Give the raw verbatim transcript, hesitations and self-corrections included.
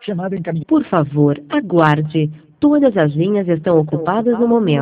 Por favor, aguarde. Todas as linhas estão ocupadas no momento.